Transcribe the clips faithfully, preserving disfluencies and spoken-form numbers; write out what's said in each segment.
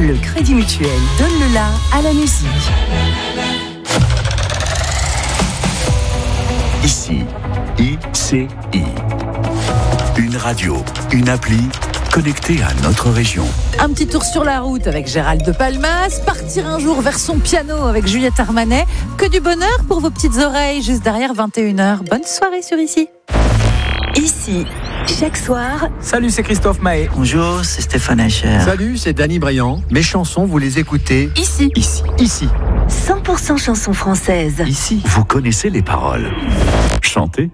le Crédit Mutuel donne le la à la musique. Ici, I C I. Une radio, une appli connectée à notre région. Un petit tour sur la route avec Gérald de Palmas, partir un jour vers son piano avec Juliette Armanet. Que du bonheur pour vos petites oreilles juste derrière vingt et une heures. Bonne soirée sur Ici. Ici, chaque soir. Salut, c'est Christophe Mahé. Bonjour, c'est Stéphane Hacher. Salut, c'est Danny Briand. Mes chansons, vous les écoutez Ici. Ici. Ici. cent pour cent chansons françaises. Ici. Vous connaissez les paroles. Chantez.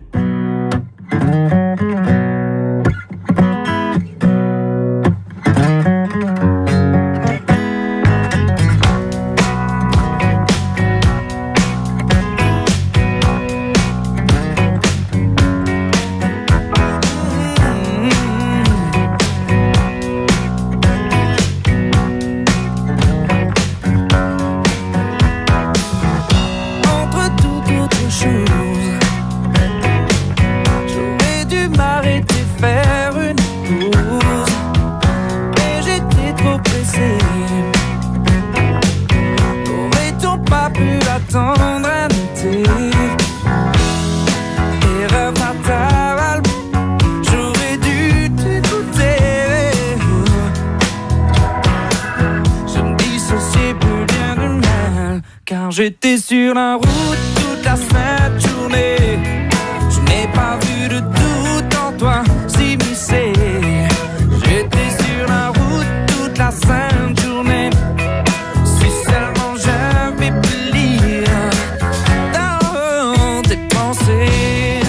J'étais sur la route toute la sainte journée. Je n'ai pas vu de doute en toi s'immiscer. J'étais sur la route toute la sainte journée. Si seulement j'avais pu lire dans tes pensées.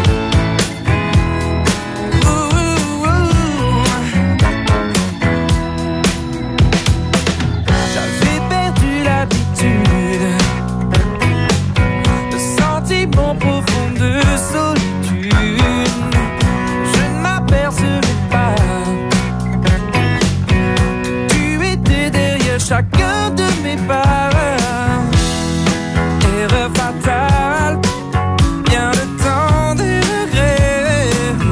Ouh, ouh, ouh. J'avais perdu l'habitude. Mon profond de solitude, je ne m'apercevais pas. Tu étais derrière chacun de mes pas. Erreur fatale, bien le temps des regrets.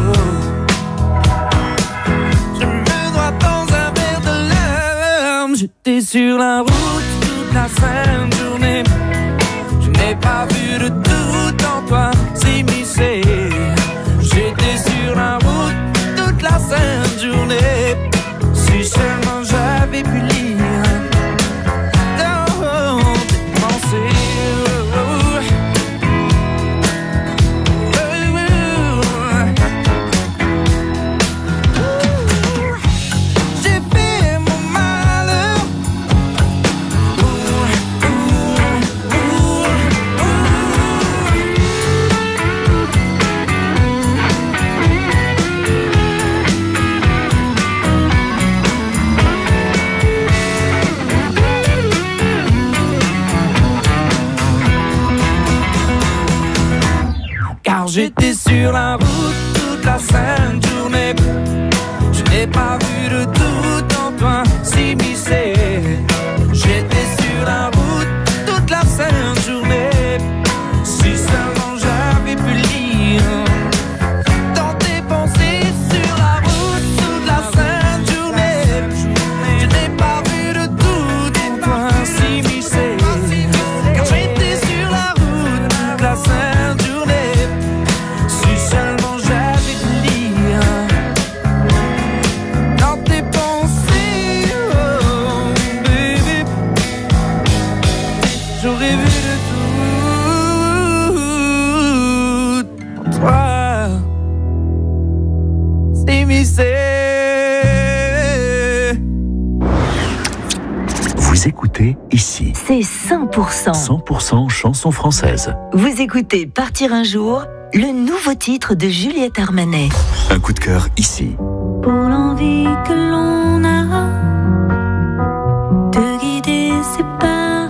Je me noie dans un verre de larmes. J'étais sur la route toute la sainte journée. Je n'ai pas vu de tout en toi s'immiscer. J'étais sur la route toute la sainte journée. Si seulement j'avais pu lire dans tes pensées. J'ai fait mon malheur. J'étais sur la route toute la sainte journée. Je n'ai pas vu de doute en toi s'immiscer. J'étais sur la route toute la sainte journée. Si seulement j'avais pu lire dans tes pensées. Sur la route toute la sainte journée. Je n'ai pas vu de doute en toi s'immiscer. Car j'étais sur la route toute la sainte journée. Seulement j'avais pu lire dans tes pensées, oh baby. J'aurais vu de tout en toi s'immiscer. Vous écoutez Ici. C'est cent pour cent. cent pour cent chansons françaises. Vous écoutez Partir un jour, le nouveau titre de Juliette Armanet. Un coup de cœur ici. Pour l'envie que l'on a de guider ses pas,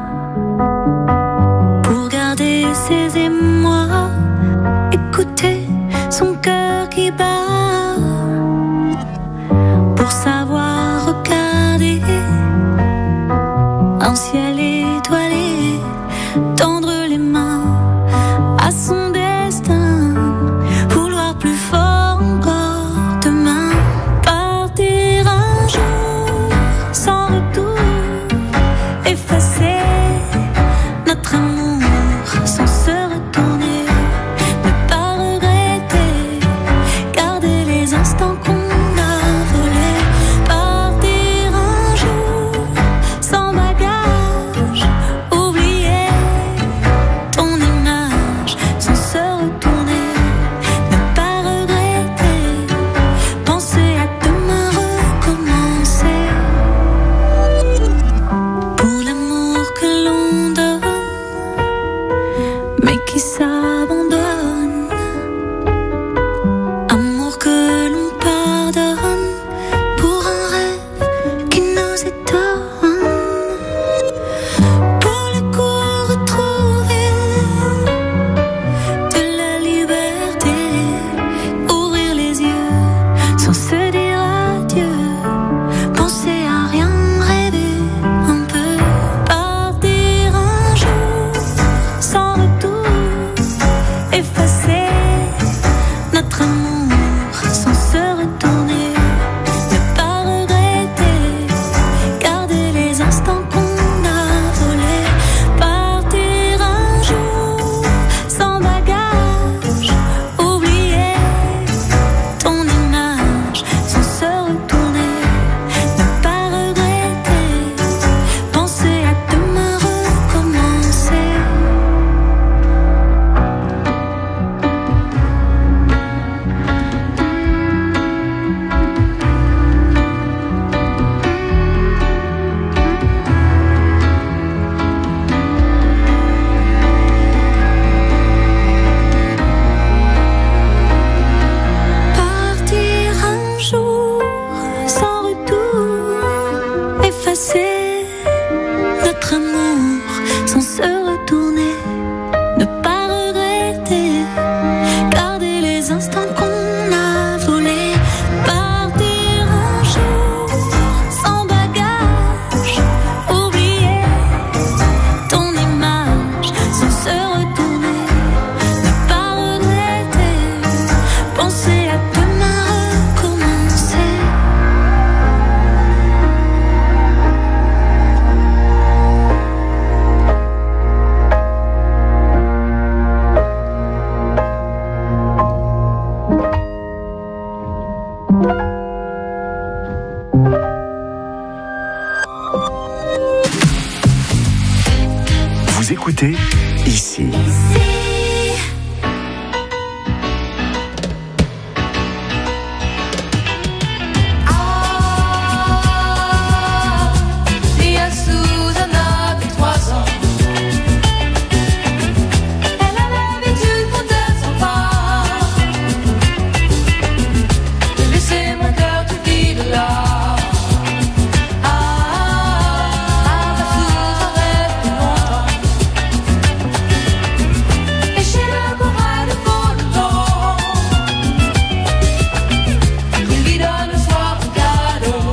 pour garder ses émois, écouter son cœur qui bat, pour savoir regarder un ciel étoilé, tendre les mains à son destin, vouloir plus fort encore demain, partir un jour sans repos. commencer notre amour sans se retourner, ne pas regretter, garder les instants qu'on a volés, partir un jour sans bagage, oublier ton image sans se retourner, ne pas regretter, penser à demain recommencer. Vous écoutez ici. Il y a Susanna de trois ans. Elle a l'habitude quand elle s'en va de laisser mon cœur tout vide là. Ah, ma Susan rêve plus longtemps. Et chez le chorale de Volonton, il lui donne le soir un cadeau.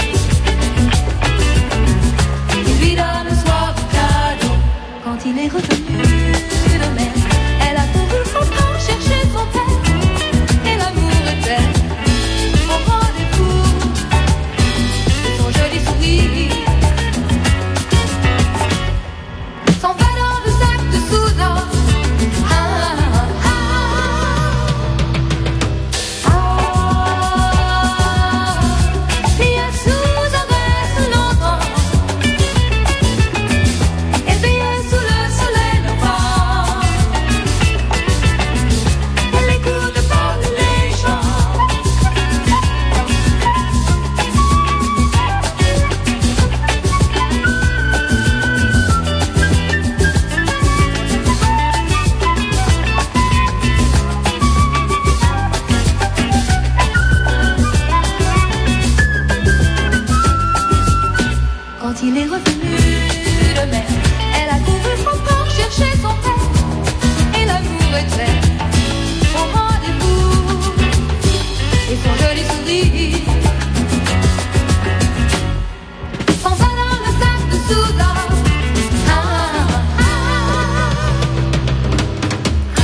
Il lui donne le soir un cadeau. Quand il est revenu de mer, elle a couru encore chercher son père. Et l'amour était au rendez-vous de son joli sourire. S'en va dans le sac de Soudan. Ah, ah, ah. Ah, il y a Susan reste longtemps, éveillée sous le soleil levant. Elle écoute parler les gens. Quand il est revenu de mer, elle a couru encore chercher son père. Et l'amour était au rendez-vous et son joli sourire. S'en va dans le sac de Soudan. Ah, ah, ah.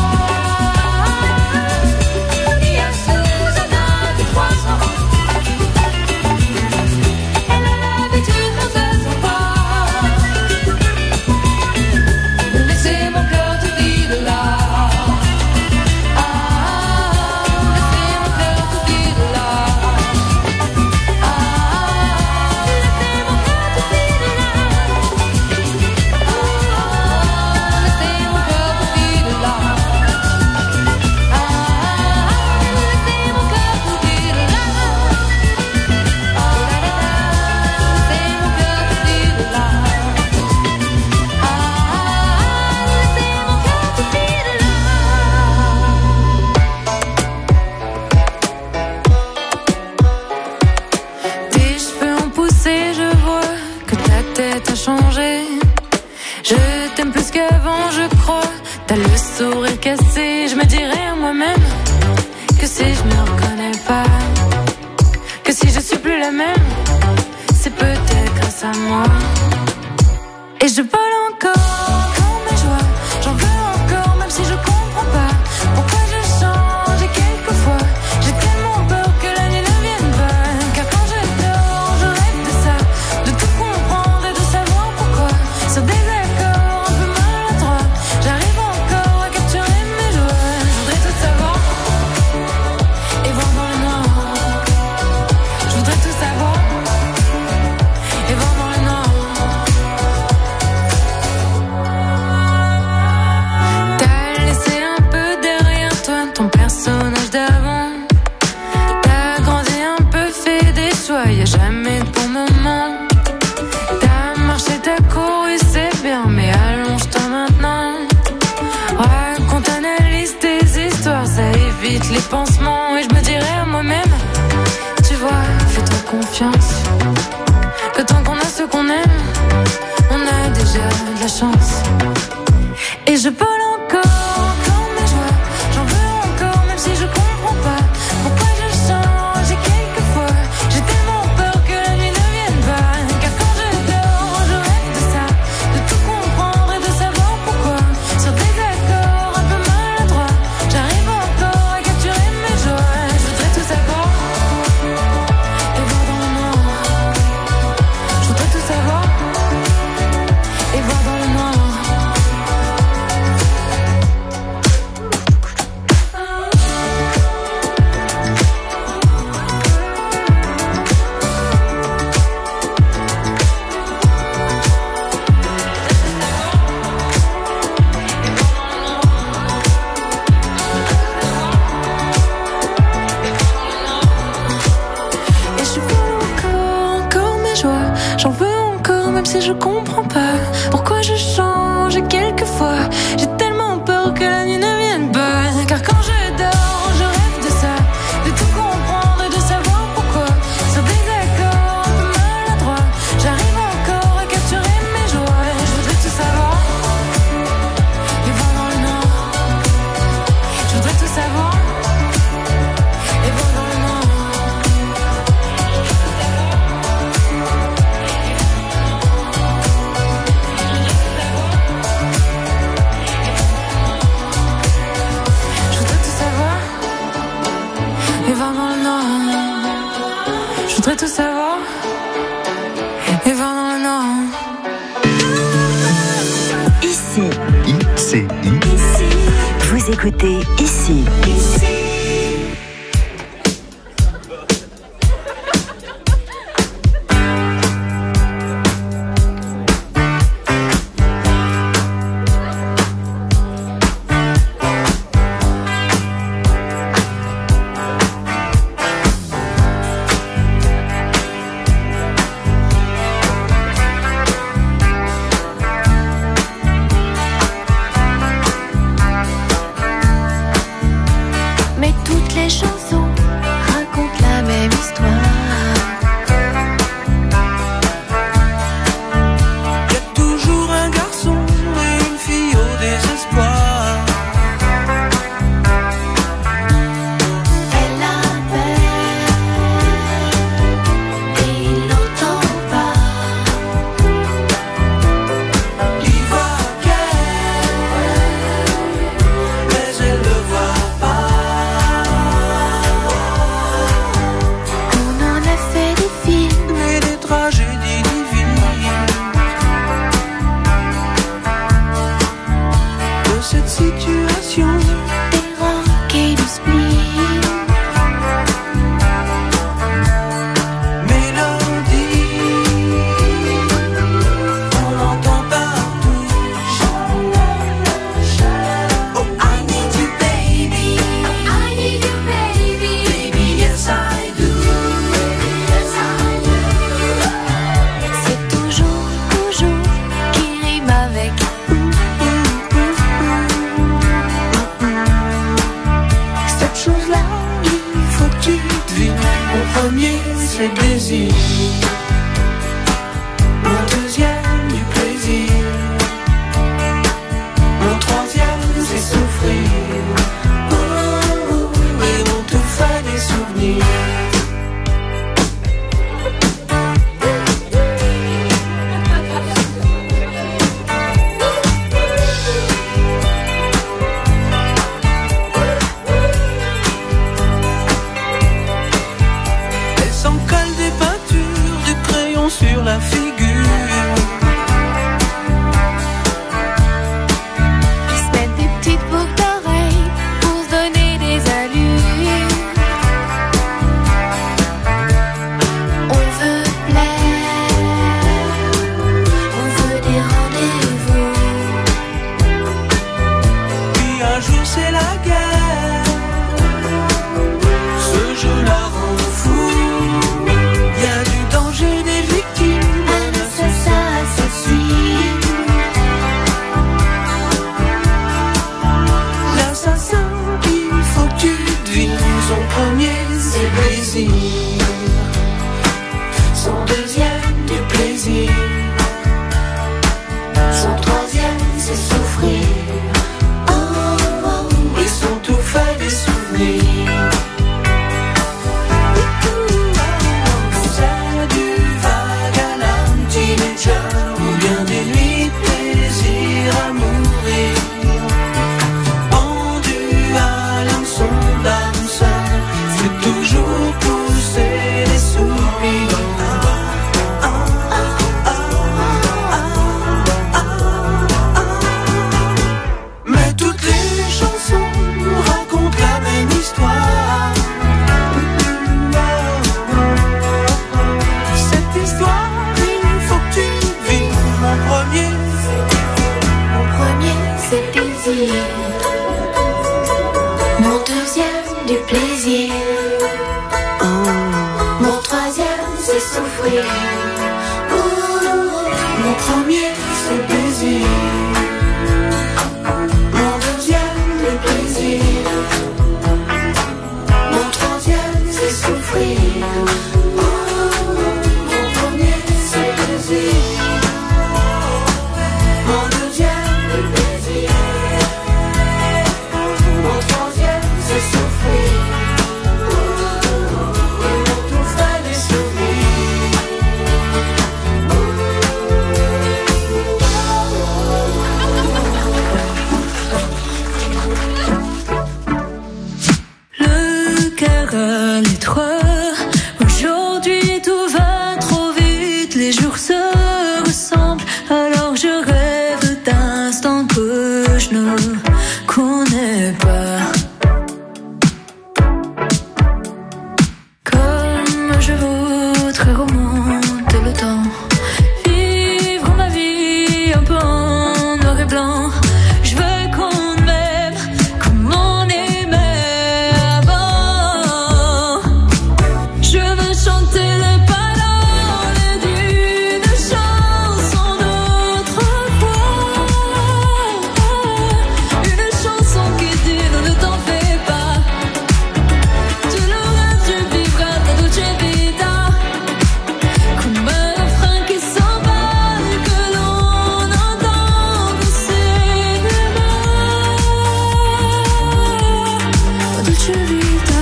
Il y a Susanna de trois ans. Elle a l'habitude quand elle s'en va de laisser mon cœur tout vide là. Ah, laisser mon cœur tout vide là. Ah, laisser mon cœur tout vide là. Ah, laisser mon cœur tout vide là. Ah, laisser mon cœur tout vide là. Tes cheveux ont poussé, je vois que ta tête a changé. Je t'aime plus qu'avant, je crois. T'as le sourire cassé, je me dirais à moi-même que si je me reconnais pas, que si je suis plus la même, c'est peut-être grâce à moi. Et je vole encore quand mes joies, j'en veux encore même si je comprends pas pourquoi je change. Et quelquefois j'ai tellement peur que la nuit ne vienne pas, car quand je dors je rêve de ça, de tout comprendre et de savoir pourquoi. Sur des accords un peu maladroits, j'arrive encore à capturer mes joies. Je voudrais tout savoir et voir dans le noir. Je voudrais tout savoir et voir dans le noir. J'en veux encore même si je comprends pas pourquoi je change et quelquefois j'ai tellement peur que la nuit ne vienne pas. Car quand je dors, je rêve de ça, de tout comprendre et de savoir pourquoi. Sur des accords un peu maladroits, j'arrive encore à capturer mes joies. Je voudrais tout savoir, les vents dans le nord. Je voudrais tout savoir, les vents dans le nord. Je voudrais tout savoir, les vents dans le nord. Je voudrais tout savoir, les vents dans le nord. Ici, I C I. vous écoutez Ici. Mais toutes les chansons racontent la même histoire. Y a toujours un garçon et une fille au désespoir. Elle appelle et il n'entend pas. Il voit qu'elle, mais elle le voit pas. On en a fait des films, Et des tragédies divines de cette situation. des rocs et du spleen. Mélodie, on l'entend partout. Oh, I need you, baby. I need you, baby. Baby, yes, I do. C'est toujours, toujours qui rime avec. Cette chose-là, il faut que tu devines. Mon premier, c'est le désir. Mon deuxième, du plaisir. Mon troisième, c'est souffrir. Oh, oh, oh, et mon tout fait des souvenirs. Elle s'en colle des peintures, du crayon sur la figure. Ils se mettent des petites boucles d'oreilles pour se donner des allures. On veut plaire, on veut des rendez-vous. Puis un jour c'est la guerre. Ce jeu la rend fou. Y a du danger, des victimes. Un assassin assassine. L'assassin, il faut que tu devines. Son premier, c'est le plaisir. Son deuxième, du plaisir. Son troisième, c'est souffrir. Oh, oh, oh, et son tout fait des souvenirs. C'est du vague à l'âme, teenager, ou bien des nuits de plaisir à mourir. Pendu à l'hameçon d'âme sœur, c'est toujours pousser des soupirs. Ah, ah, ah, ah, ah, ah. Mais toutes les chansons racontent la même histoire. Cette histoire, il faut que tu devines. Mon premier, Mon premier, c'est le désir. Mon deuxième, du plaisir. Mon troisième, c'est souffrir. Ouh, jours se ressemblent, alors je rêve d'instants que je ne connais pas. Comme je voudrais remonter le temps, vivre ma vie un peu en noir et blanc. Je veux qu'on m'aime comme on aimait avant. Je veux chanter les paroles d'une chanson d'autrefois. Une chanson qui dit non, ne t'en fais pas. Tu l'auras, tu vivras ta dolce vita. Comme un refrain qui s'envole que l'on entend au cinéma. Dolce vita.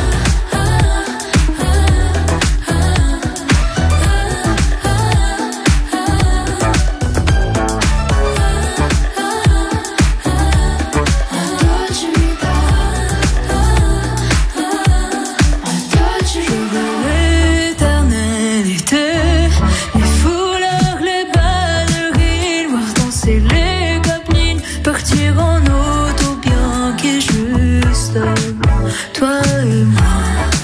Je veux l'éternalité, les fouleurs, les ballerines, voir danser les copines, partir en auto bien qu'est juste toi et moi.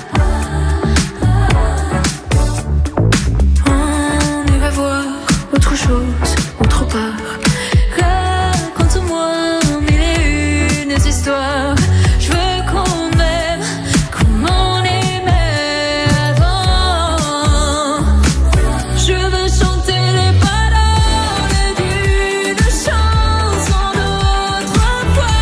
On ira voir autre chose, autre part. Raconte-moi mille et une histoires. Je veux qu'on m'aime comme on aimait avant. Je veux chanter les paroles d'une chanson d'autrefois.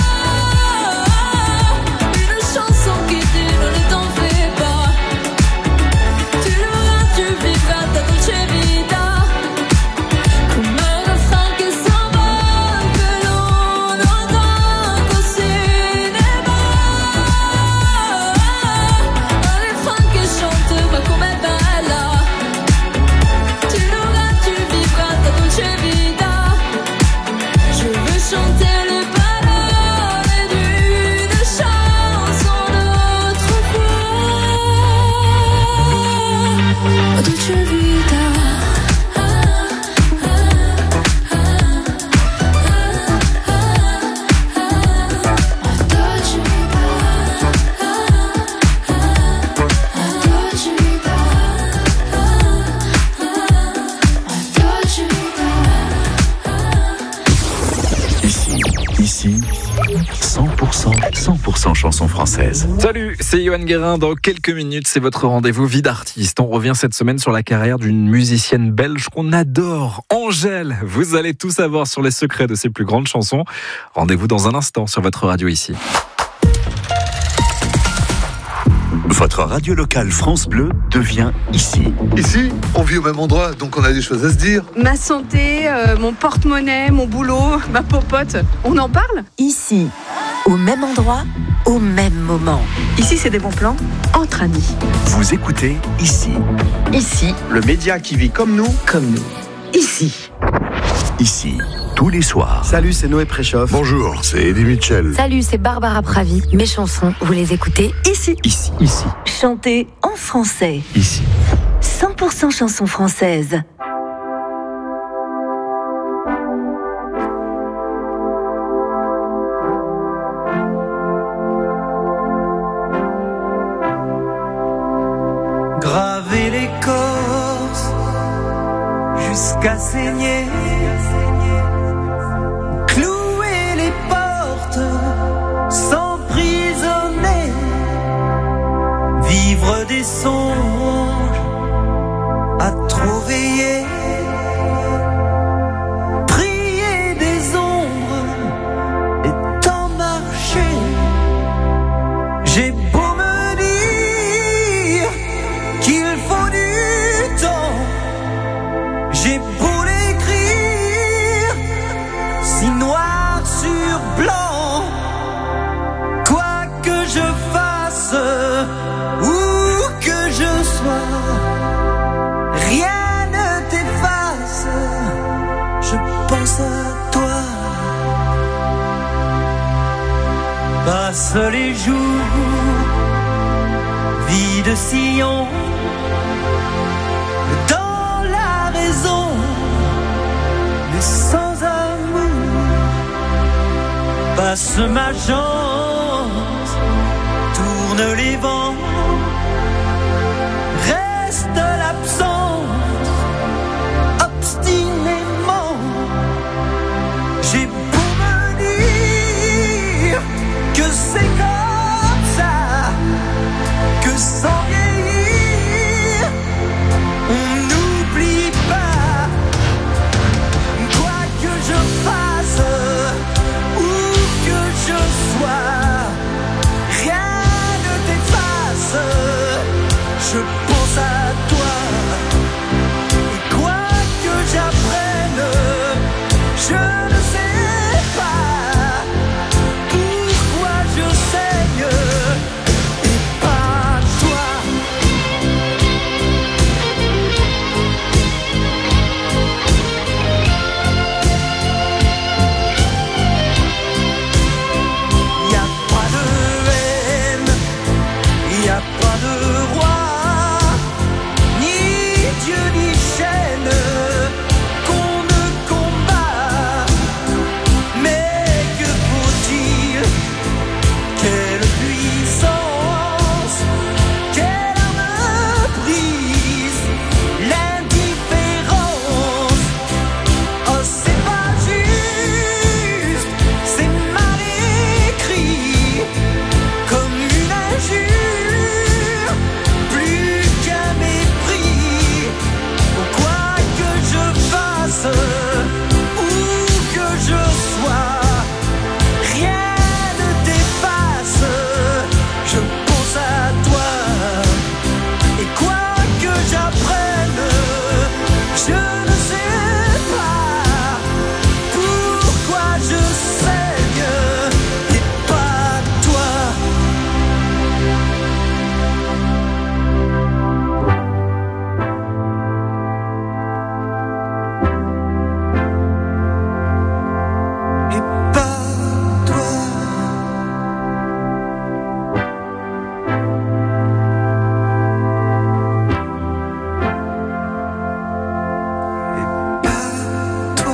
Une chanson qui dit non, ne t'en fais pas. Tu l'auras, tu vivras ta dolce vita. Comme un refrain qui s'envole que l'on entend au cinéma. Un refrain qui chantera comme un balla. Tu l'auras, tu vivras ta dolce vita. Je veux chanter les paroles d'une chanson d'autrefois. Dolce vita. Ici, ici, cent pour cent, cent pour cent chansons françaises. Salut, c'est Yoann Guérin. Dans quelques minutes, c'est votre rendez-vous vie d'artiste. On revient cette semaine sur la carrière d'une musicienne belge qu'on adore, Angèle. Vous allez tout savoir sur les secrets de ses plus grandes chansons. Rendez-vous dans un instant sur votre radio ici. Votre radio locale France Bleu devient ici. Ici, on vit au même endroit, donc on a des choses à se dire. Ma santé, euh, mon porte-monnaie, mon boulot, ma popote, on en parle ? Ici, au même endroit, au même moment. Ici, c'est des bons plans entre amis. Vous écoutez ici. Ici, Le média qui vit comme nous. comme nous. Ici. Ici, tous les soirs. Salut, c'est Noé Préchoff. Bonjour, c'est Eddie Mitchell. Salut, c'est Barbara Pravi. Mes chansons, vous les écoutez Ici, Ici, ici, chanter en français. ici. cent pour cent chansons françaises. Graver l'écorce jusqu'à saigner, clouer les portes, s'emprisonner, vivre des songes à trop veiller, prier des ombres et tant marcher. J'ai beau me dire qu'il faut du temps, j'ai beau l'écrire si noir sur blanc, quoi que je fasse, où que je sois, rien ne t'efface, je pense à toi. Passe les jours, vie de sillon, dans la laisse ma chance, tourne les vents, reste l'absence, obstinément. J'ai beau me dire que c'est comme ça, que sans vieillir, on n'oublie pas. Quoi que je fasse, où que je sois, rien ne t'efface. Je pense à toi. Et quoi que j'apprenne, je ne sais pas pourquoi je saigne et pas toi. Y a pas de haine, y a pas de roi, ni Dieu ni chaîne qu'on ne combat. Mais que faut-il? Quelle puissance, quelle arme brise l'indifférence. Oh, c'est pas juste, c'est mal écrit, comme une injure, plus qu'un mépris. Quoi que je fasse, où que je sois, rien ne t'efface. Je pense à toi. Et quoi que j'apprenne, je ne sais pas pourquoi je saigne et pas toi. Et pas toi. Et pas toi.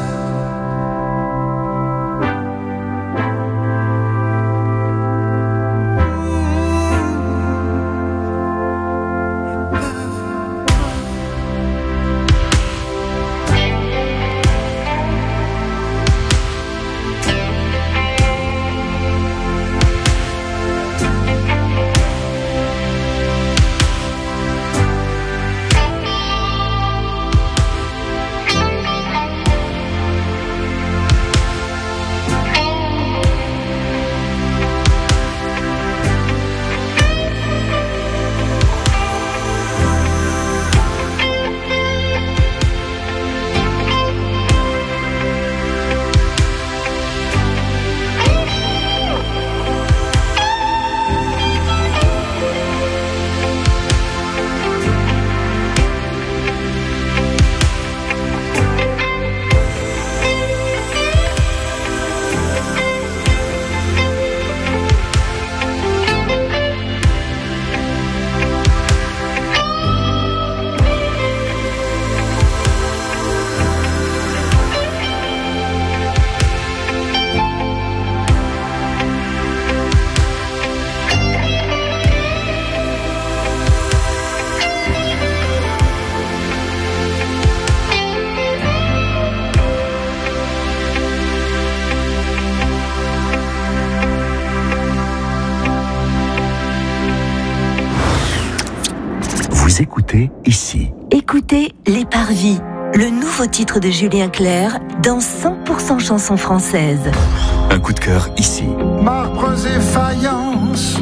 Vous écoutez ici. Écoutez Les Parvis, le nouveau titre de Julien Clerc dans cent pour cent chansons françaises. Un coup de cœur ici. Marbres et faïences,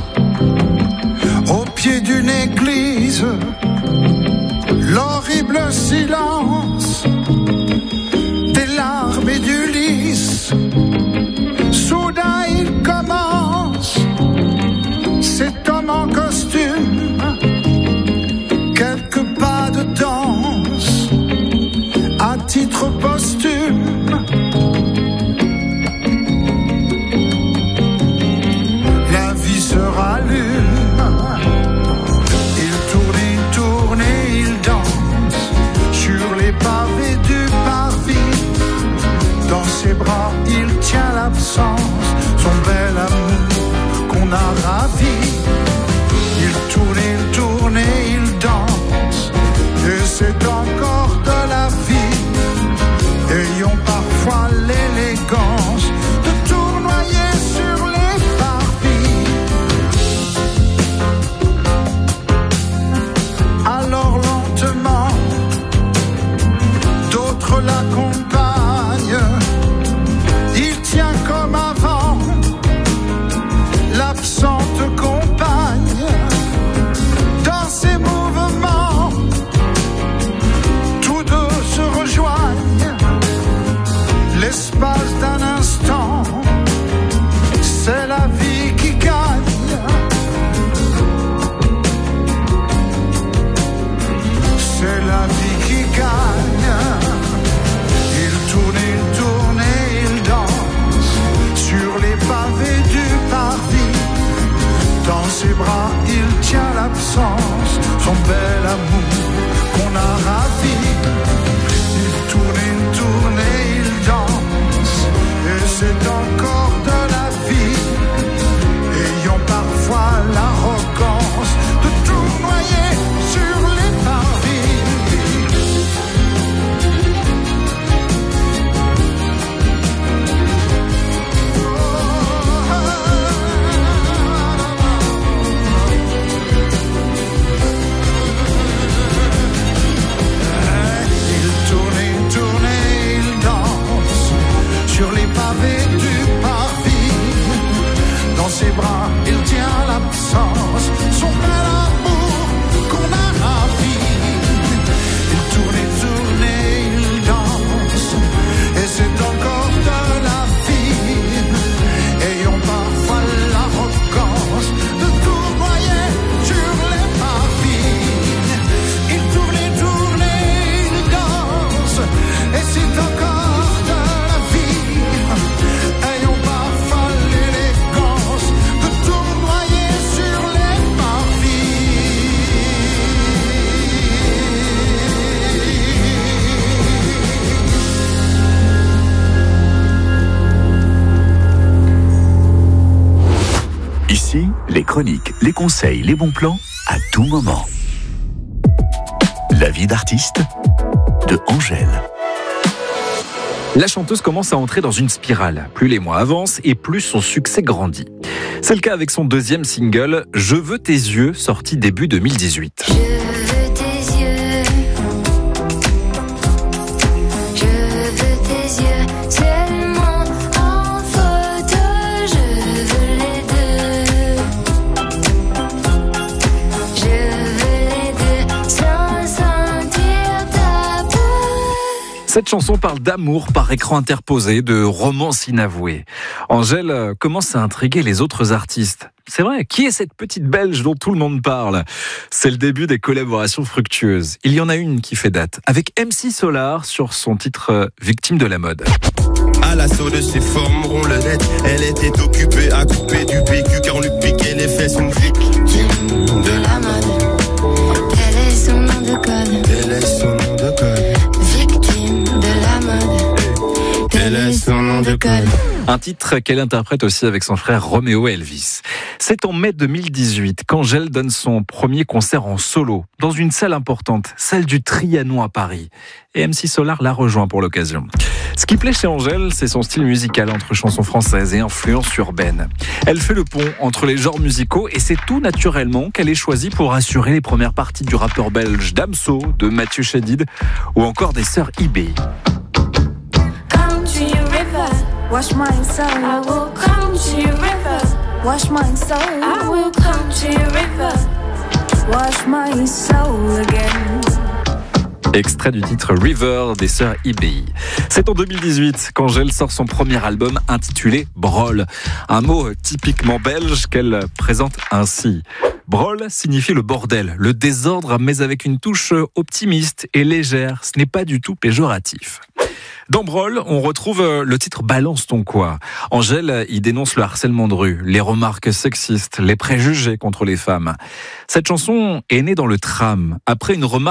au pied d'une église, l'horrible silence des larmes et du lys. Soudain il commence, cet homme en costume, quelques pas de danse, à titre posthume. La vie se rallume, il tourne, il tourne et il danse sur les pavés du parvis, dans ses bras, il tient l'absence, son bel amour qu'on a ravi. Il tourne, il tourne et il danse, et c'est encore de la vie. Ayons parfois l'élégance de tournoyer sur les parvis. Alors lentement, d'autres l'accompagnent. Il tient comme avant l'absente compagne. Dans ses mouvements, tous deux se rejoignent. L'espace d'un instant, c'est la vie qui gagne. C'est la vie qui gagne. Il tourne, il tourne et il danse sur les pavés du parvis. Dans ses bras, il tient l'absence, son bel amour qu'on a ravi. Il tourne, il tourne et il danse, et c'est encore de la vie. Ayons parfois l'arrogance de tournoyer sur les parvis. Il tourne, il tourne et il danse sur les pavés du parvis. Dans ses bras, il tient l'absence, son bel amour qu'on a ravi. Il tourne, il tourne et il danse, et c'est encore de la vie. Ayons parfois l'arrogance de tournoyer sur les parvis. Il tourne, il tourne et il danse, et c'est encore de la vie. Ayons parfois l'élégance de tournoyer sur les parvis. Ici, les chroniques, les conseils, les bons plans, à tout moment. La vie d'artiste de Angèle. La chanteuse commence à entrer dans une spirale. Plus les mois avancent et plus son succès grandit. C'est le cas avec son deuxième single, Je veux tes yeux, sorti début deux mille dix-huit. Je veux tes yeux, je veux tes yeux, seulement en photo, je veux les deux, je veux les deux, sans sentir ta peau. Cette chanson parle d'amour par écran interposé, de romance inavouée. Angèle commence à intriguer les autres artistes. C'est vrai, qui est cette petite Belge dont tout le monde parle ? C'est le début des collaborations fructueuses. Il y en a une qui fait date, avec M C Solar sur son titre « Victime de la mode ». À l'assaut de ses formes rondellettes, elle était occupée à couper du P Q car on lui piquait les fesses, une victime de la mode. Elle est son nom de code, Elle est son nom de code. victime de la mode. Elle est son nom de code. Un titre qu'elle interprète aussi avec son frère Roméo Elvis. C'est en mai deux mille dix-huit qu'Angèle donne son premier concert en solo, dans une salle importante, celle du Trianon à Paris. Et M C Solar la rejoint pour l'occasion. Ce qui plaît chez Angèle, c'est son style musical entre chansons françaises et influences urbaines. Elle fait le pont entre les genres musicaux et c'est tout naturellement qu'elle est choisie pour assurer les premières parties du rappeur belge Damso, de Mathieu Chédid ou encore des sœurs I B I. Country river, wash my soul. I will country river, wash my soul. I will country river, wash my soul again. Extrait du titre River des sœurs I B I. C'est en deux mille dix-huit qu'Angèle sort son premier album intitulé Brol. Un mot typiquement belge qu'elle présente ainsi. Brol signifie le bordel, le désordre, mais avec une touche optimiste et légère. Ce n'est pas du tout péjoratif. Dans Brol, on retrouve le titre Balance ton quoi. Angèle y dénonce le harcèlement de rue, les remarques sexistes, les préjugés contre les femmes. Cette chanson est née dans le tram, après une remarque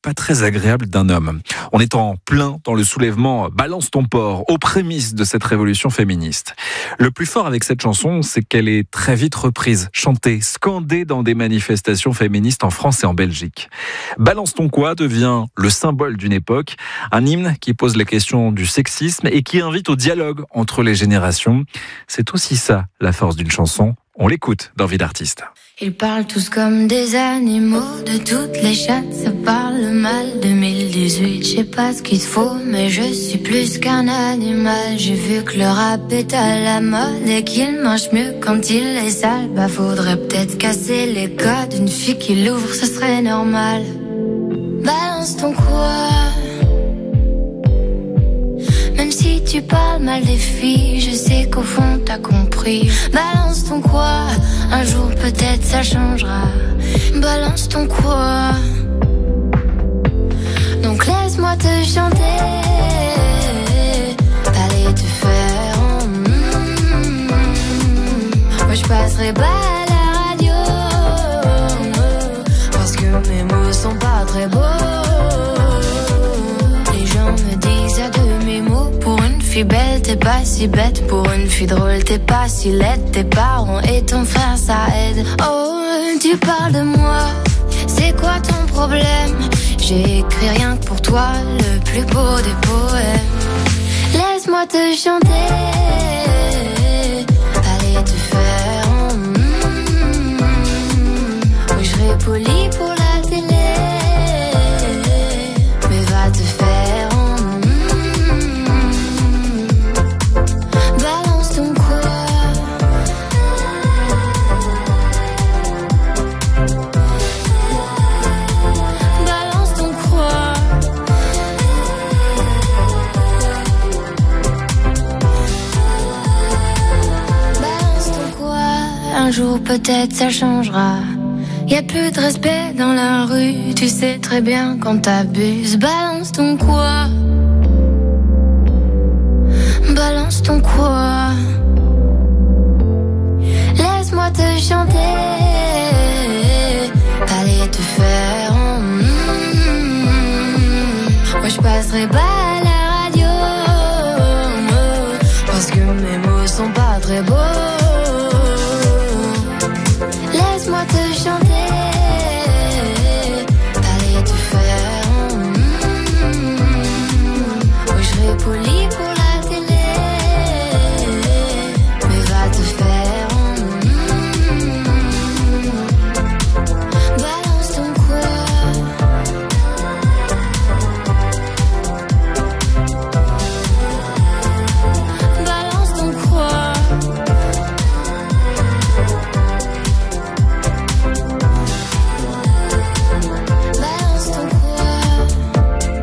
pas très agréable d'un homme. On est en plein dans le soulèvement Balance ton porc, aux prémices de cette révolution féministe. Le plus fort avec cette chanson, c'est qu'elle est très vite reprise, chantée, scandée dans des manifestations féministes en France et en Belgique. Balance ton quoi devient le symbole d'une époque, un hymne qui pose la question du sexisme et qui invite au dialogue entre les générations. C'est aussi ça, la force d'une chanson. On l'écoute dans Vie d'artiste. Ils parlent tous comme des animaux, de toutes les chattes, ça parle mal. deux mille dix-huit, je sais pas ce qu'il te faut, mais je suis plus qu'un animal. J'ai vu que le rap est à la mode et qu'il mange mieux quand il est sale. Bah faudrait peut-être casser les codes, une fille qui l'ouvre, ce serait normal. Balance ton quoi. Même si tu parles mal des filles, je sais qu'au fond t'as compris. Balance ton quoi, un jour peut-être ça changera. Balance ton quoi. Donc laisse-moi te chanter, t'allais te faire en mm, moi je passerai pas à la radio, parce que mes mots sont pas très beaux. Les gens me disent à demi mots. Pour une fille belle, t'es pas si bête. Pour une fille drôle, t'es pas si laide. Tes parents et ton frère, ça aide. Oh, tu parles de moi, c'est quoi ton problème? J'ai écrit rien que pour toi, le plus beau des poèmes. Laisse-moi te chanter, allez te faire en mm, oui, je serai poli pour la télé, mais va te faire en mm, balance ton quoi. Balance ton quoi. Balance ton quoi. Un jour peut-être ça changera. Y'a plus de respect dans la rue, tu sais très bien quand t'abuses. Balance ton quoi. Balance ton quoi. Laisse-moi te chanter, allez te faire en mm, moi je passerai pas à la radio, parce que mes mots sont pas très beaux. Laisse-moi te chanter, allez te faire en mm, oui, je serai poli pour la télé, mais va te faire en mm, balance ton quoi. Balance ton quoi. Balance ton quoi.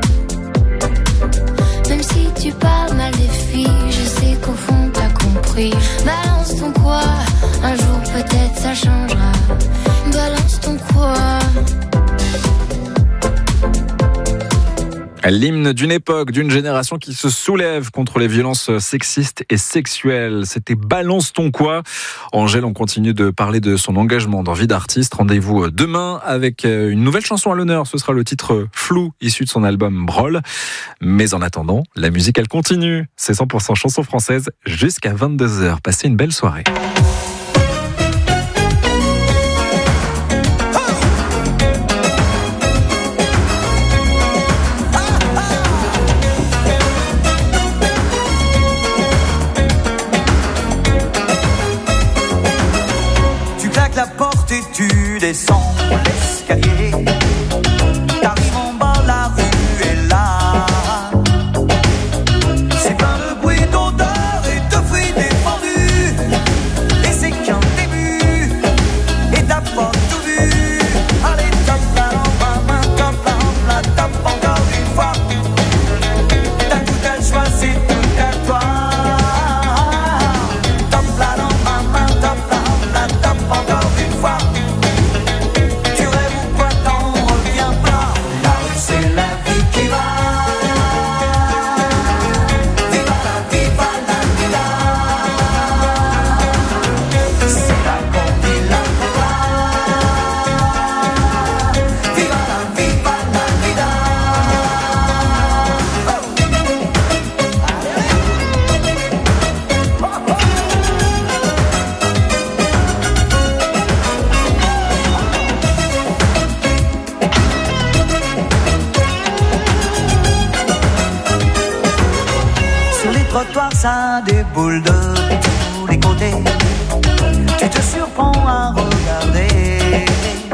Même si tu parles mal des filles, je sais qu'au fond t'as compris. Balance ton quoi, un jour peut-être ça changera. Balance ton quoi. L'hymne d'une époque, d'une génération qui se soulève contre les violences sexistes et sexuelles. C'était Balance ton quoi. Angèle, on continue de parler de son engagement dans Vie d'artiste. Rendez-vous demain avec une nouvelle chanson à l'honneur. Ce sera le titre Flou, issu de son album Brol. Mais en attendant, la musique, elle continue. C'est cent pour cent chanson française jusqu'à vingt-deux heures. Passez une belle soirée. La porte et tu descends l'escalier. T'arrives en bas, la rue est là. C'est plein de bruit, d'odeur et de fruits défendus. Et c'est qu'un début, et t'as pas tout vu. Allez, tape la lampe à main, tape la lampe, la tape encore une fois. T'as tout à choix, c'est tout à toi. Tape la lampe à main, tape la lampe, la tape encore une fois. Tu rêves ou quoi, t'en trottoir, ça déboule de tous les côtés. Tu te surprends à regarder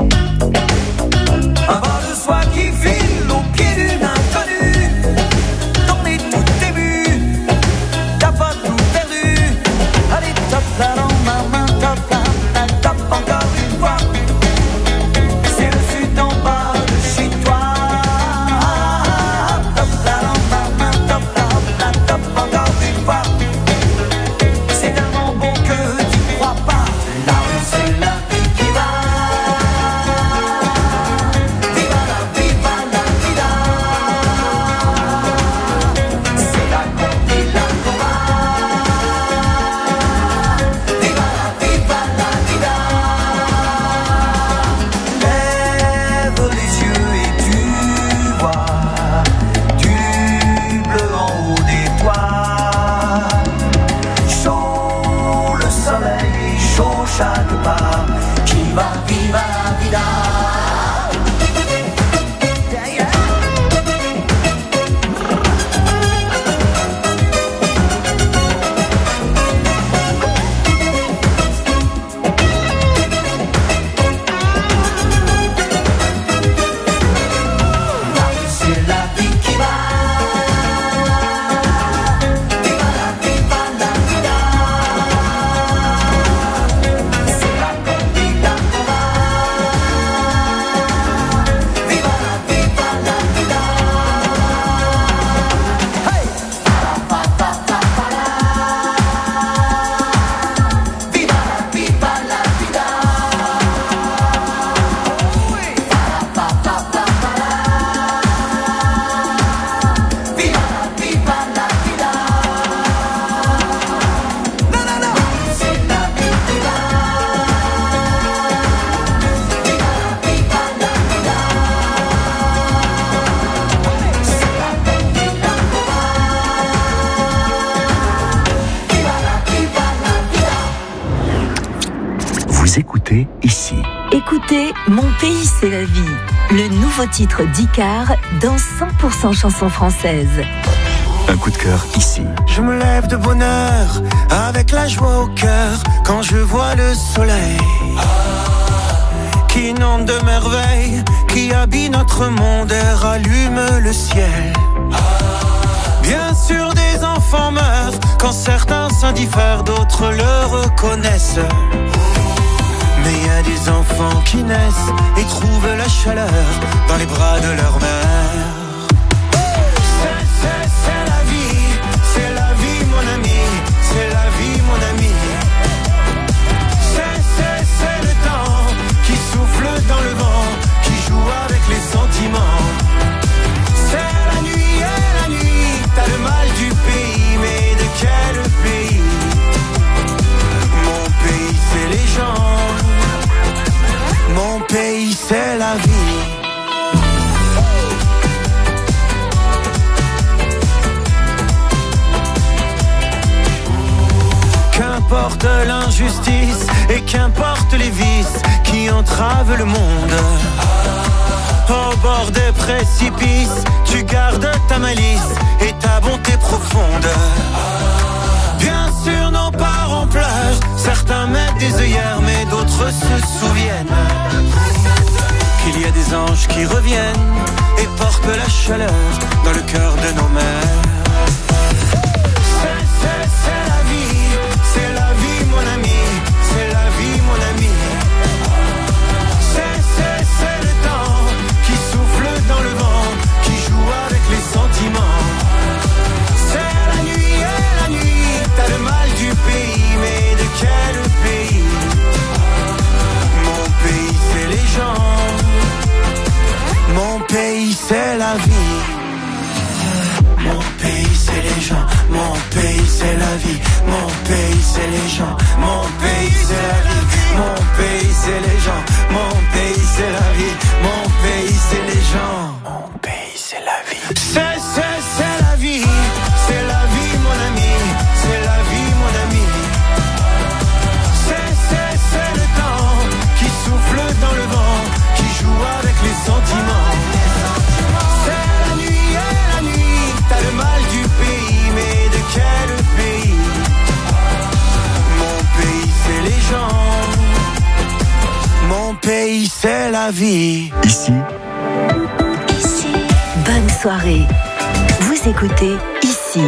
un bras de soie qui file au pied d'une inconnue. T'en es tout ému, t'as pas tout perdu. Allez, top là dans ma main, top là, là, top encore une fois. C'est le sud en bas de chez toi. Top là dans ma main, top là, là, top encore une fois. C'est tellement bon que tu crois pas. La rue c'est la vie qui va. Viva la, viva la vida. C'est la conquête, la combat. Viva la, viva la vida. Lève les yeux et tu vois du bleu en haut des toits. Chaud le soleil, chaud chaque pas. Qui va, viva la vida. C'est la vie qui va. Viva la, viva la vida. C'est la conquête, la combat. Viva la, viva la vida. Hey! Pa, pa, pa, pa, pa, la. Viva la, viva la vida. Oui! Pa, pa, pa, pa, pa, la. Viva la, viva la vida. Non, non, non. C'est la vie qui va. Viva la, viva la vida. C'est la conquête, la combat. Viva la, viva la vida. Vous écoutez ici. Écoutez Mon pays c'est la vie, le nouveau titre d'Icar dans cent pour cent chansons françaises. Un coup de cœur ici. Je me lève de bonne heure avec la joie au cœur quand je vois le soleil qui inonde de merveilles, qui habille notre monde et rallume le ciel. Bien sûr des enfants meurent quand certains s'indiffèrent, d'autres le reconnaissent. Mais il y a des enfants qui naissent et trouvent la chaleur dans les bras de leur mère. C'est, c'est, c'est la vie, c'est la vie mon ami, c'est la vie mon ami. C'est, c'est, c'est le temps qui souffle dans le vent, qui joue avec les sentiments. C'est la nuit et la nuit, t'as le mal du pays, mais de quel pays? Mon pays c'est les gens, mon pays c'est la vie. Qu'importe l'injustice et qu'importe les vices qui entravent le monde. Au bord des précipices, tu gardes ta malice et ta bonté profonde. Bien sûr nos parents pleurent, certains mettent des œillères mais d'autres se souviennent qu'il y a des anges qui reviennent et portent la chaleur dans le cœur de nos mères. C'est, c'est, c'est la vie, c'est la vie mon ami, c'est la vie mon ami. C'est, c'est, c'est le temps qui souffle dans le vent, qui joue avec les sentiments. C'est la nuit et la nuit, t'as le mal du pays, mais de quel pays? Mon pays c'est les gens, mon pays c'est la vie. Mon pays c'est les gens, mon pays c'est la vie. Mon pays c'est les gens, mon pays c'est la vie. Mon pays c'est les gens, mon pays c'est la vie. Mon pays c'est les gens, mon pays c'est la vie. C'est, c'est, c'est la vie, c'est la vie mon ami, c'est la vie mon ami. C'est, c'est, c'est le temps qui souffle dans le vent, qui joue avec les sentiments. C'est la nuit et la nuit, t'as le mal du pays, mais de quel c'est la vie. Ici, Ici. Bonne soirée. Vous écoutez Ici.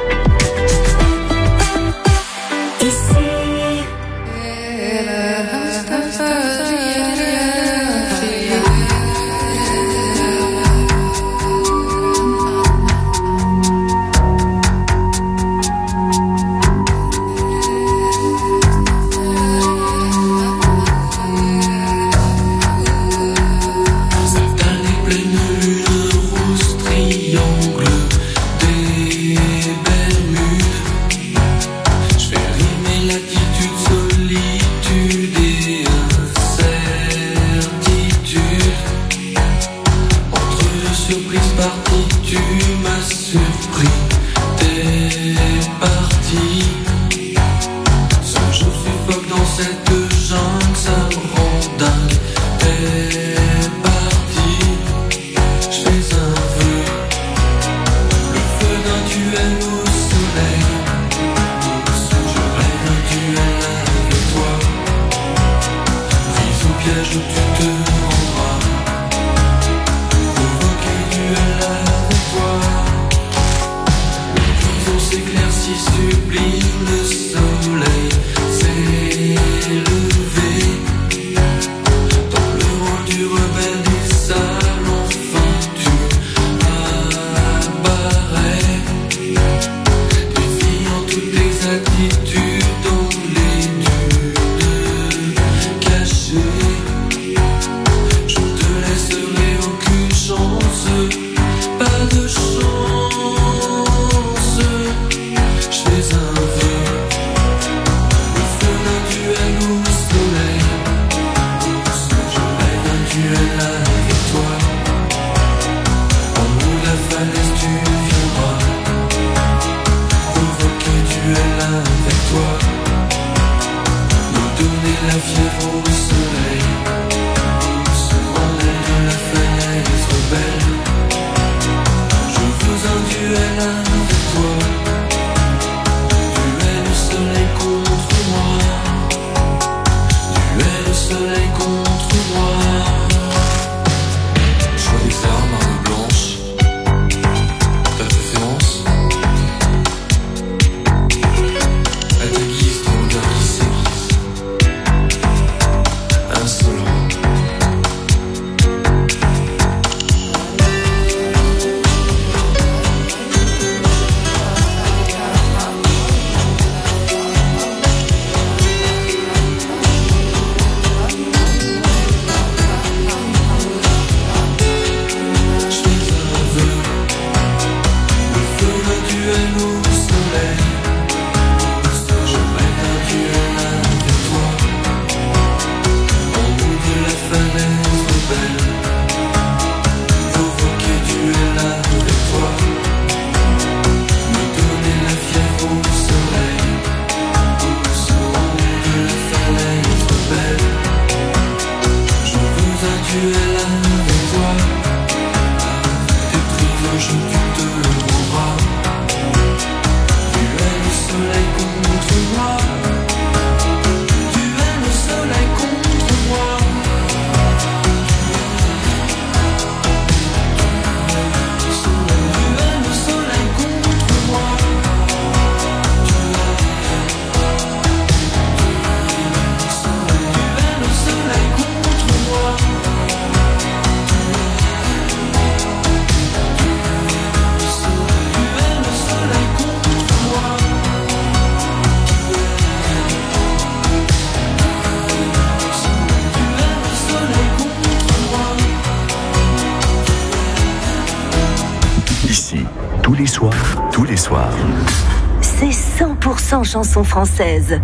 Tous les soirs, tous les soirs. C'est cent pour cent chansons françaises.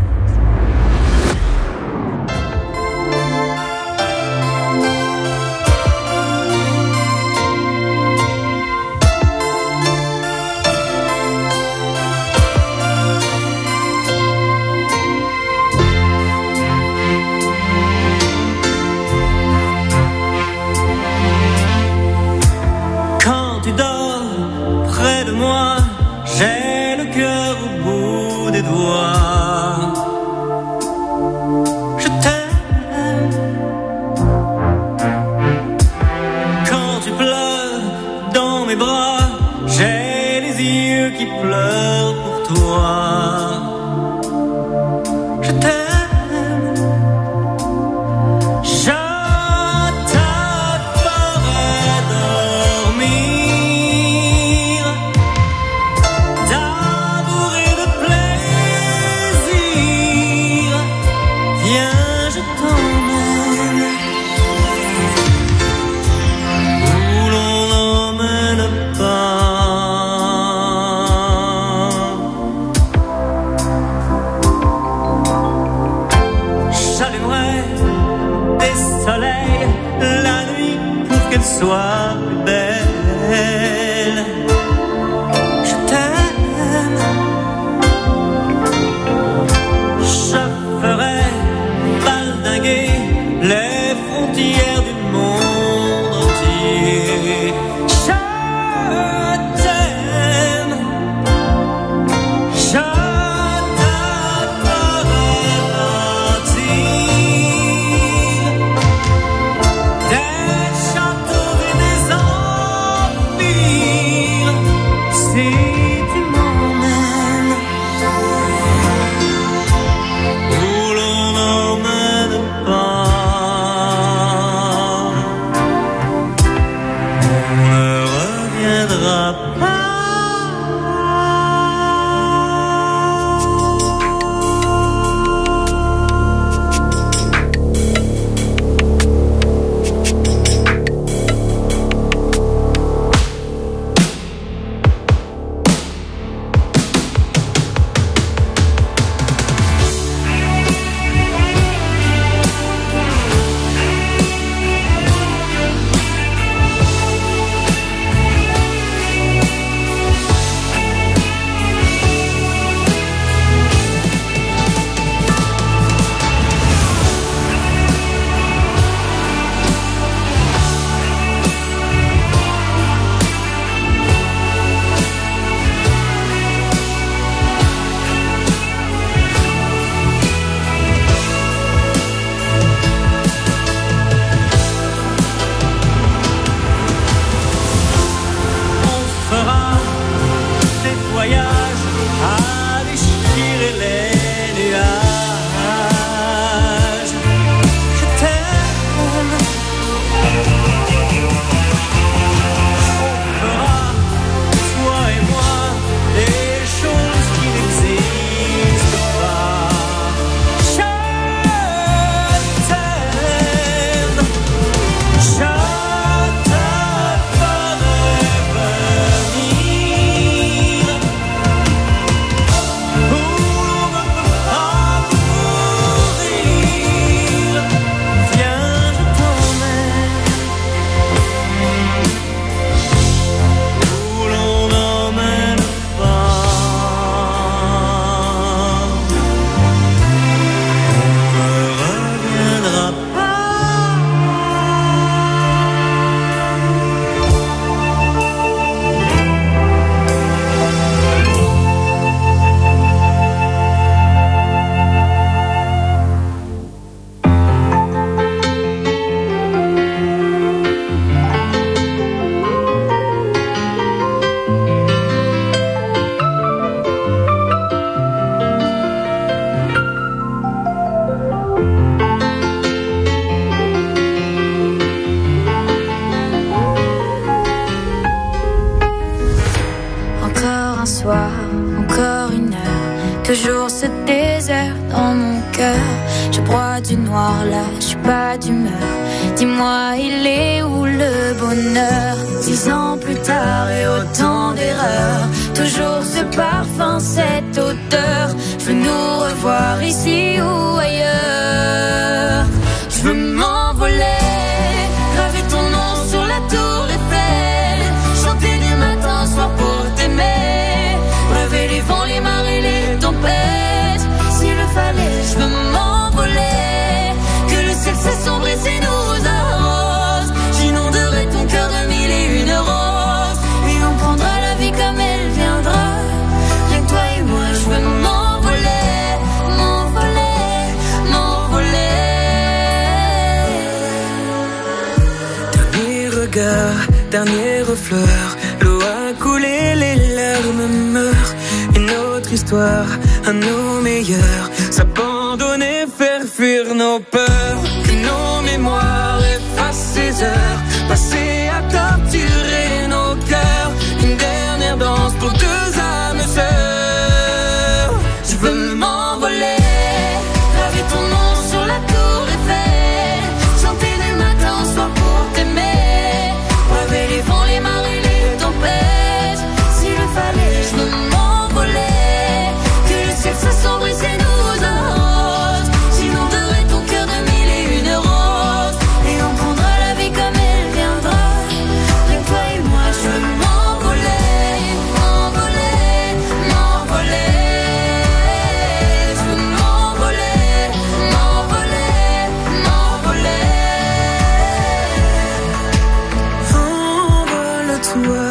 Quand tu dors près de moi, j'ai le cœur au bout des doigts. Je t'aime, les yeux qui pleurent pour toi. Je t'aime, je te ferai dormir d'amour et de plaisir. Viens, je t'emmène où l'on n'emmène pas. Sois plus belle, je t'aime, je ferai baldinguer les frontières du monde entier. Je t'aime, je te ferai bâtir des châteaux. Si tu m'emmènes où l'on n'emmène pas, on ne reviendra pas. Toujours ce désert dans mon cœur. Je broie du noir là, je suis pas d'humeur. Dis-moi, il est où le bonheur? Dix ans plus tard et autant d'erreurs. Toujours ce parfum, cette odeur. Je veux nous revoir ici ou ailleurs. Je veux m'envoler, graver ton nom sur la tour Eiffel. Chanter du matin au soir pour t'aimer. Rêver les vents, les marées, les tempêtes. S'il le fallait, je veux m'envoler. Que le ciel s'assombrit et nous arrose. J'inonderai ton cœur de mille et une roses. Et on prendra la vie comme elle viendra. Rien que toi et moi, je veux m'envoler. M'envoler, m'envoler. Dernier regard, dernière fleur. L'eau a coulé, les larmes histoire à nos meilleurs. S'abandonner, faire fuir nos peurs. Que nos mémoires effacent ces heures passées à torturer nos cœurs. Une dernière danse pour deux âmes sœurs. Je veux m'envoler, graver ton nom sur la tour Eiffel, chanter du matin au soir pour t'aimer, braver les vents, les marées, les tempêtes. S'il le fallait, je veux m'envoler, que le ciel s'assombrit et nous arrose, j'inonderai ton cœur de mille et une roses, et on prendra la vie comme elle viendra. Rien que toi et moi, je veux m'envoler, m'envoler, m'envoler. Je veux m'envoler, m'envoler, m'envoler. Envole-toi,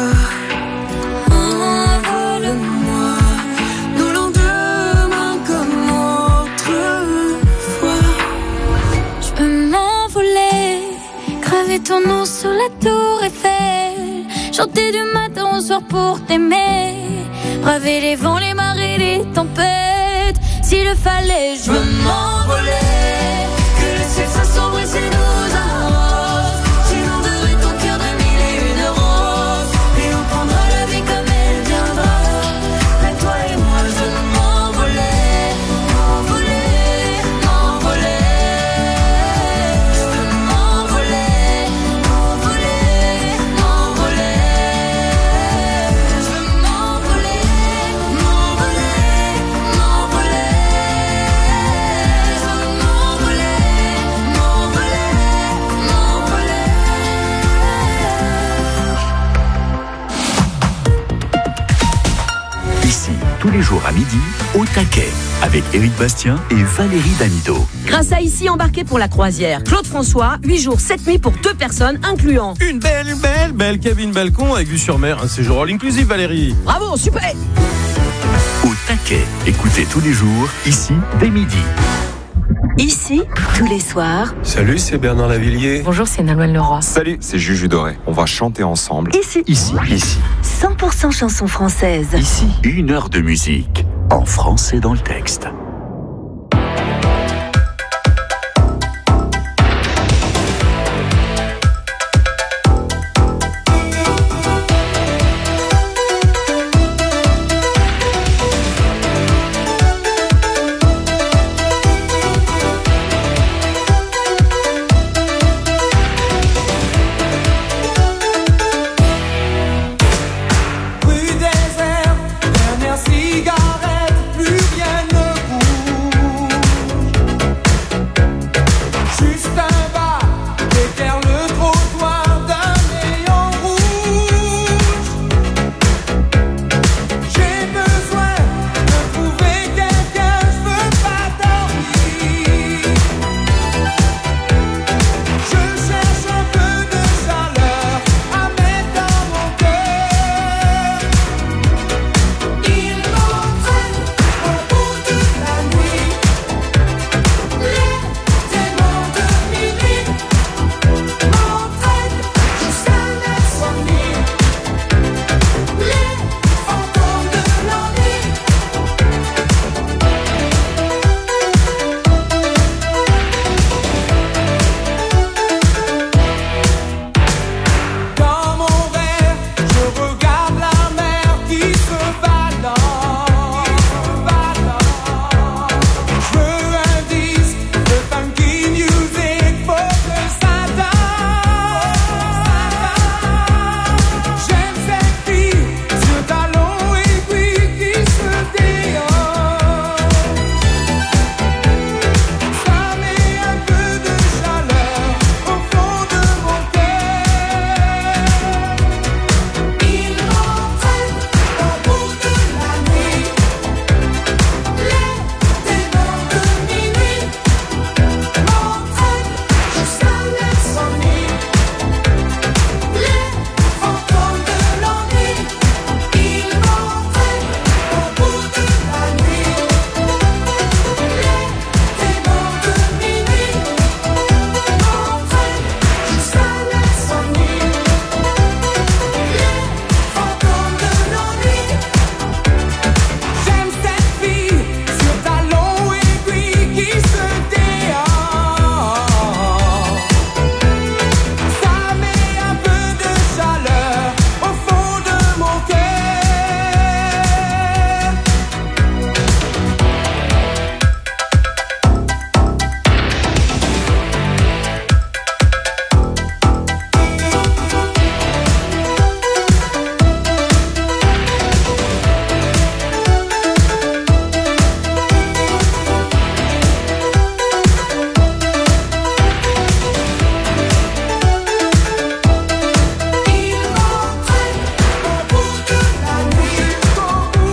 envole-moi, nos lendemains comme autrefois. Je peux m'envoler, graver ton nom sur la tour Eiffel, chanter du matin au soir pour t'aimer, braver les vents, les marées, les tempêtes. S'il le fallait, je veux m'envoler, que le ciel s'assombrisse et nous arrose, j'inonderai ton cœur de mille et une roses, et on prendra la vie comme elle viendra. Avec toi et moi, je veux m'envoler, m'envoler, m'envoler. Je veux m'envoler, m'envoler, m'envoler. Je veux m'envoler, m'envoler, m'envoler. Je veux m'envoler, m'envoler, m'envoler. Ici, tous les jours à midi, au taquet, avec Éric Bastien et Valérie Damido. Grâce à Ici embarqué pour la croisière, Claude François, huit jours, sept nuits pour deux personnes, incluant Une belle, une belle, belle cabine balcon avec vue sur mer. Un séjour all inclusive, Valérie. Bravo, super. Au taquet, écoutez tous les jours, ici, dès midi. Ici, tous les soirs. Salut, c'est Bernard Lavillier. Bonjour, c'est Nolwenn Leroy. Salut, c'est Juju Doré. On va chanter ensemble. Ici. Ici. Ici. cent pour cent chansons françaises. Ici. Une heure de musique, en français dans le texte.